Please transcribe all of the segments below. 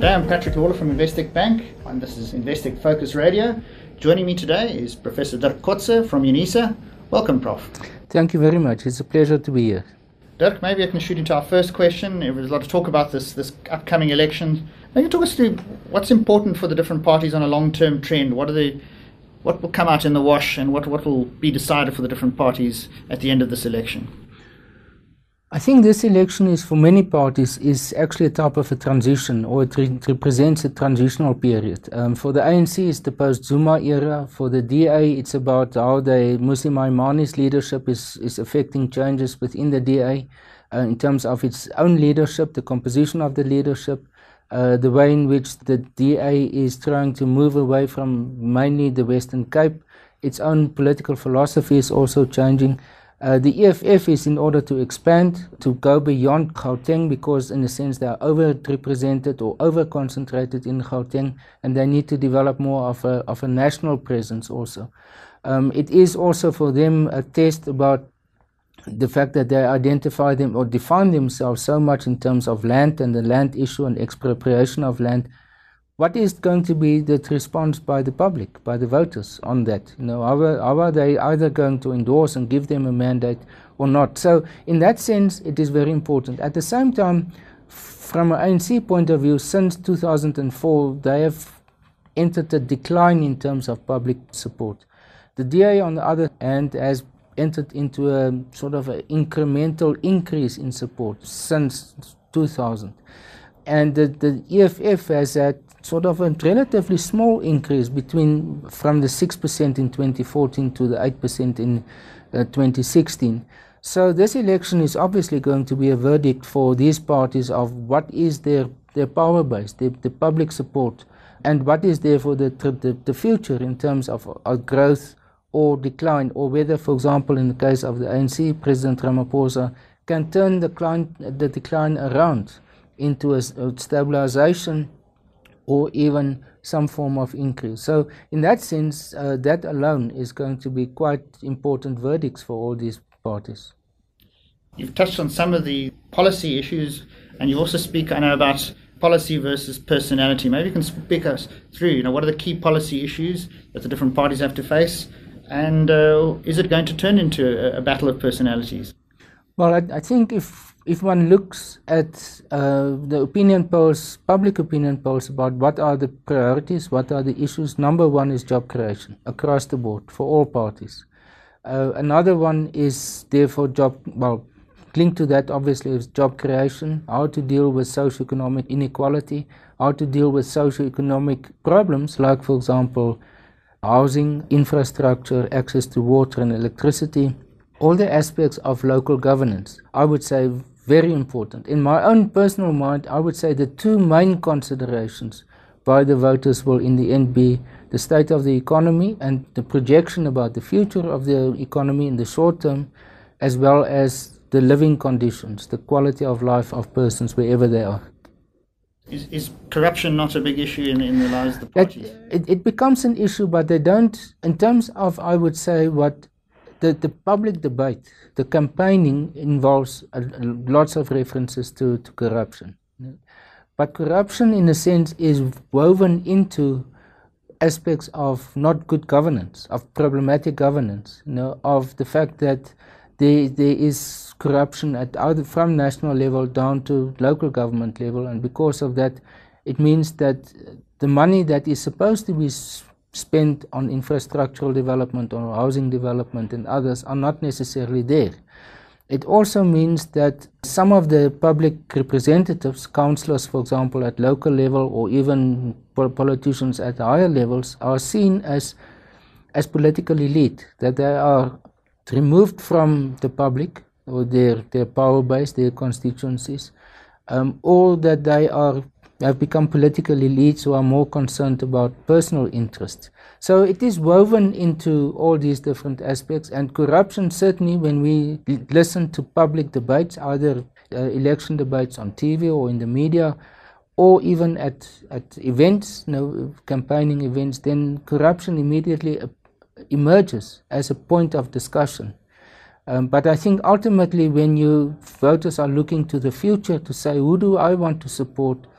G'day, I'm Patrick Lawler from Investec Bank, and this is Investec Focus Radio. Joining me today is Professor Dirk Coetzee from UNISA. Welcome, Prof. Thank you very much. It's a pleasure to be here. Dirk, maybe I can shoot into our first question. There was a lot of talk about this upcoming election. Maybe talk us through what's important for the different parties on a long-term trend. What will come out in the wash, and what will be decided for the different parties at the end of this election? I think this election is, for many parties, is actually a type of a transition, or it represents a transitional period. For the ANC, it's the post-Zuma era. For the DA, it's about how the Mmusi Maimani's leadership is affecting changes within the DA in terms of its own leadership, the composition of the leadership, the way in which the DA is trying to move away from mainly the Western Cape. Its own political philosophy is also changing. The EFF is in order to expand, to go beyond Gauteng, because in a sense they are overrepresented or over-concentrated in Gauteng, and they need to develop more of a national presence also. It is also for them a test about the fact that they identify them or define themselves so much in terms of land and the land issue and expropriation of land. What is going to be the response by the public, by the voters on that? How are they either going to endorse and give them a mandate or not? So in that sense, it is very important. At the same time, from an ANC point of view, since 2004, they have entered a decline in terms of public support. The DA, on the other hand, has entered into a sort of an incremental increase in support since 2000. And the EFF has had sort of a relatively small increase from the 6% in 2014 to the 8% in 2016. So this election is obviously going to be a verdict for these parties of what is their power base, the public support, and what is there for the future in terms of growth or decline, or whether, for example, in the case of the ANC, President Ramaphosa can turn the decline around into a stabilization or even some form of increase. So in that sense, that alone is going to be quite important verdicts for all these parties. You've touched on some of the policy issues, and you also speak, I know, about policy versus personality. Maybe you can speak us through, what are the key policy issues that the different parties have to face, and is it going to turn into a battle of personalities? Well, I think if one looks at the opinion polls, public opinion polls about what are the priorities, what are the issues, number one is job creation across the board for all parties. Another one is therefore linked to that obviously is job creation, how to deal with socioeconomic inequality, how to deal with socioeconomic problems like, for example, housing, infrastructure, access to water and electricity. All the aspects of local governance, I would say, very important. In my own personal mind, I would say the two main considerations by the voters will in the end be the state of the economy and the projection about the future of the economy in the short term, as well as the living conditions, the quality of life of persons wherever they are. Is corruption not a big issue in the lives of the parties? It becomes an issue, but they don't, in terms of, I would say, what the public debate, the campaigning involves lots of references to corruption. But corruption, in a sense, is woven into aspects of not good governance, of problematic governance, of the fact that there is corruption from national level down to local government level, and because of that, it means that the money that is supposed to be spent on infrastructural development or housing development and others are not necessarily there. It also means that some of the public representatives, councillors for example at local level, or even politicians at higher levels, are seen as political elite, that they are removed from the public or their power base, their constituencies, or that they have become political elites who are more concerned about personal interests. So it is woven into all these different aspects, and corruption, certainly when we listen to public debates, either election debates on TV or in the media, or even at events, campaigning events, then corruption immediately emerges as a point of discussion. But I think ultimately when voters are looking to the future to say, who do I want to support,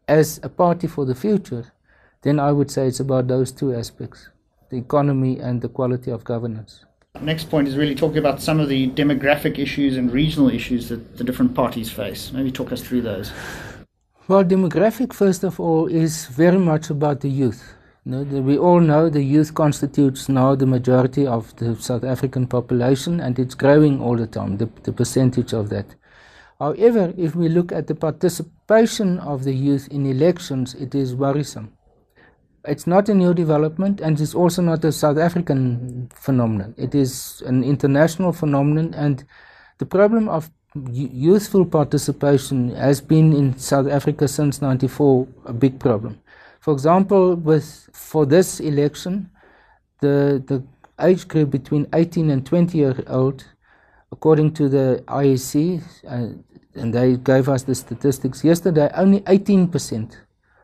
as a party for the future, then I would say it's about those two aspects, the economy and the quality of governance. Next point is really talking about some of the demographic issues and regional issues that the different parties face. Maybe talk us through those. Well, demographic, first of all, is very much about the youth. We all know the youth constitutes now the majority of the South African population, and it's growing all the time, the percentage of that. However, if we look at the participation of the youth in elections, it is worrisome. It's not a new development, and it's also not a South African phenomenon. It is an international phenomenon, and the problem of youthful participation has been in South Africa since 1994 a big problem. For example, for this election, the age group between 18 and 20 years old, according to the IEC, and they gave us the statistics yesterday, only 18%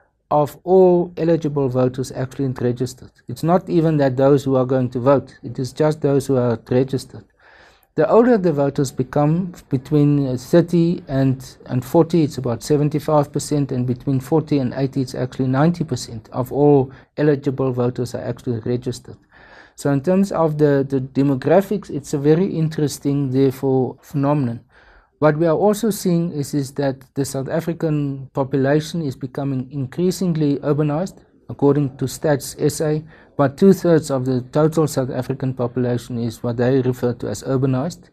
of all eligible voters actually registered. It's not even that those who are going to vote, it is just those who are registered. The older the voters become, between 30 and 40, it's about 75%, and between 40 and 80, it's actually 90% of all eligible voters are actually registered. So in terms of the demographics, it's a very interesting, therefore, phenomenon. What we are also seeing is that the South African population is becoming increasingly urbanized. According to Stats SA, about 2/3 of the total South African population is what they refer to as urbanized.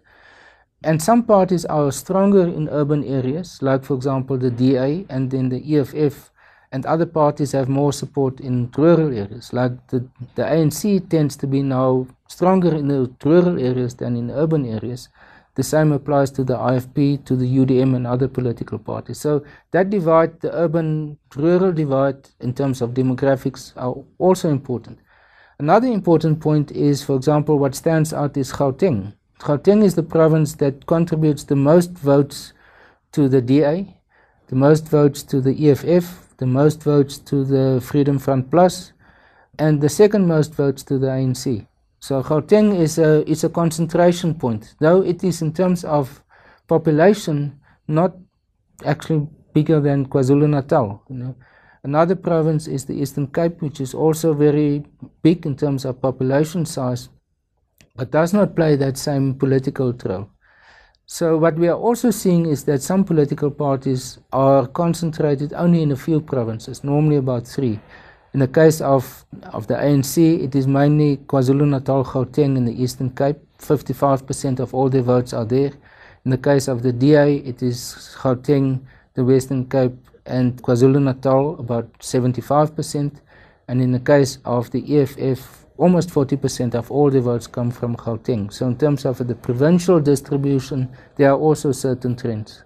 And some parties are stronger in urban areas, like for example the DA, and then the EFF, and other parties have more support in rural areas, like the ANC tends to be now stronger in the rural areas than in urban areas. The same applies to the IFP, to the UDM and other political parties. So that divide, the urban-rural divide in terms of demographics, are also important. Another important point is, for example, what stands out is Gauteng. Gauteng is the province that contributes the most votes to the DA, the most votes to the EFF, the most votes to the Freedom Front Plus, and the second most votes to the ANC. So Gauteng is a concentration point, though it is in terms of population not actually bigger than KwaZulu-Natal. Another province is the Eastern Cape, which is also very big in terms of population size, but does not play that same political role. So what we are also seeing is that some political parties are concentrated only in a few provinces, normally about 3. In the case of the ANC, it is mainly KwaZulu-Natal, Gauteng, and the Eastern Cape. 55% of all the votes are there. In the case of the DA, it is Gauteng, the Western Cape, and KwaZulu-Natal, about 75%. And in the case of the EFF, almost 40% of all the votes come from Gauteng. So in terms of the provincial distribution, there are also certain trends.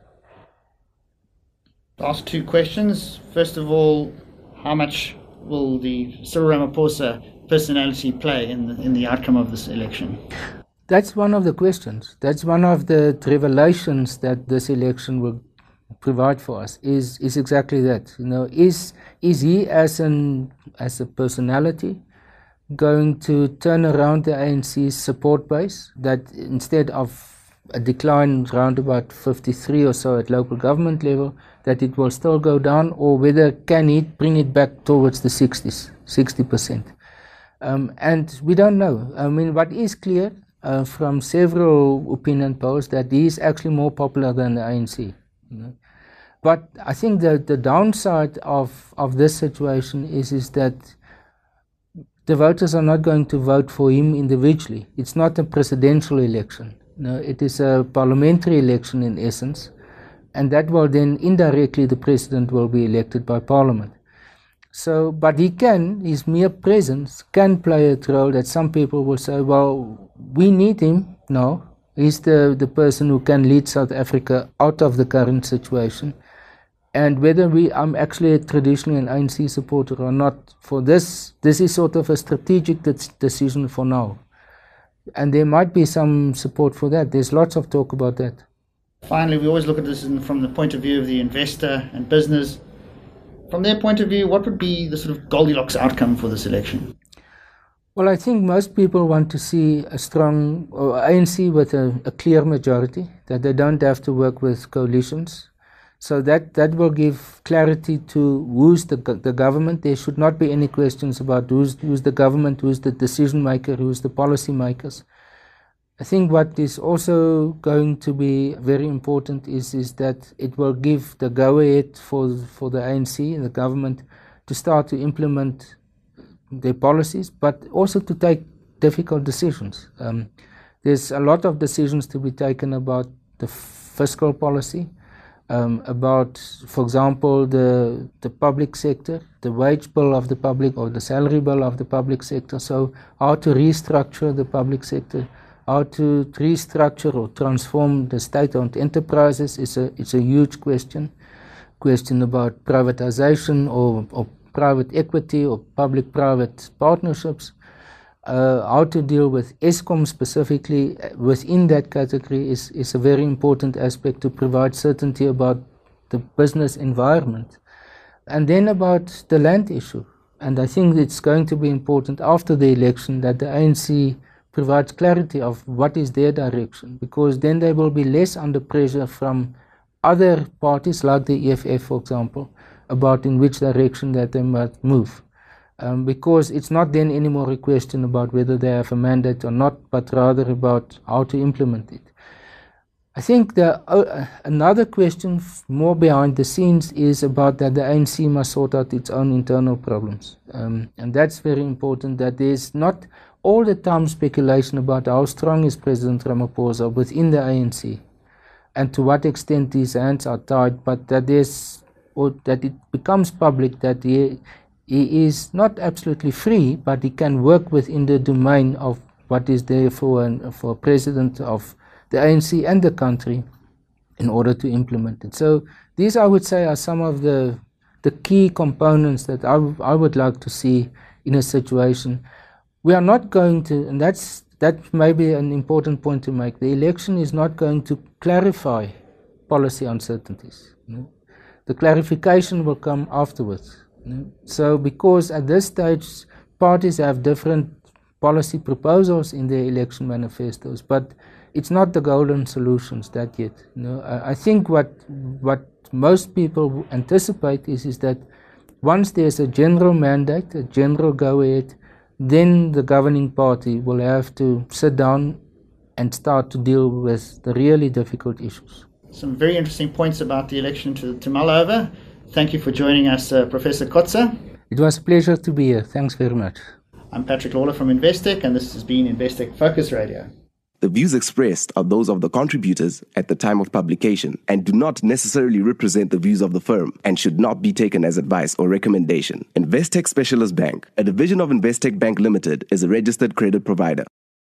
Last 2 questions. First of all, how much will the Cyril Ramaphosa personality play in the outcome of this election? That's one of the questions. That's one of the revelations that this election will provide for us. Is exactly that. Is he as a personality going to turn around the ANC's support base, that instead of a decline around about 53 or so at local government level, that it will still go down, or whether can he bring it back towards the 60%. And we don't know. I mean, what is clear from several opinion polls that he is actually more popular than the ANC. But I think that the downside of this situation is that the voters are not going to vote for him individually. It's not a presidential election. It is a parliamentary election in essence, and that will then indirectly the president will be elected by parliament. So, but his mere presence can play a role that some people will say, well, we need him. No, he's the person who can lead South Africa out of the current situation. And whether I'm actually traditionally an ANC supporter or not, for this is sort of a strategic decision for now. And there might be some support for that. There's lots of talk about that. Finally, we always look at this from the point of view of the investor and business. From their point of view, what would be the sort of Goldilocks outcome for this election? Well, I think most people want to see a strong ANC with a clear majority, that they don't have to work with coalitions. So that will give clarity to who's the government. There should not be any questions about who's the government, who's the decision maker, who's the policy makers. I think what is also going to be very important is that it will give the go-ahead for the ANC and the government to start to implement their policies, but also to take difficult decisions. There's a lot of decisions to be taken about the fiscal policy, about, for example, the public sector, the wage bill of the public or the salary bill of the public sector. So how to restructure the public sector, how to restructure or transform the state-owned enterprises is a huge question. Question about privatization or private equity or public-private partnerships. How to deal with Eskom specifically within that category is a very important aspect to provide certainty about the business environment. And then about the land issue. And I think it's going to be important after the election that the ANC provides clarity of what is their direction, because then they will be less under pressure from other parties like the EFF, for example, about in which direction that they must move. Because it's not then anymore a question about whether they have a mandate or not, but rather about how to implement it. I think another question more behind the scenes is about that the ANC must sort out its own internal problems. And that's very important, that there's not all the time speculation about how strong is President Ramaphosa within the ANC and to what extent his hands are tied, but that that it becomes public that he is not absolutely free, but he can work within the domain of what is there for president of the ANC and the country in order to implement it. So these, I would say, are some of the key components that I would like to see in a situation. We are not going to, and that may be an important point to make, the election is not going to clarify policy uncertainties. The clarification will come afterwards. So because at this stage parties have different policy proposals in their election manifestos, but it's not the golden solutions that yet. I think what most people anticipate is that once there's a general mandate, a general go-ahead, then the governing party will have to sit down and start to deal with the really difficult issues. Some very interesting points about the election to mull over. Thank you for joining us, Professor Kotze. It was a pleasure to be here. Thanks very much. I'm Patrick Lawler from Investec, and this has been Investec Focus Radio. The views expressed are those of the contributors at the time of publication and do not necessarily represent the views of the firm and should not be taken as advice or recommendation. Investec Specialist Bank, a division of Investec Bank Limited, is a registered credit provider.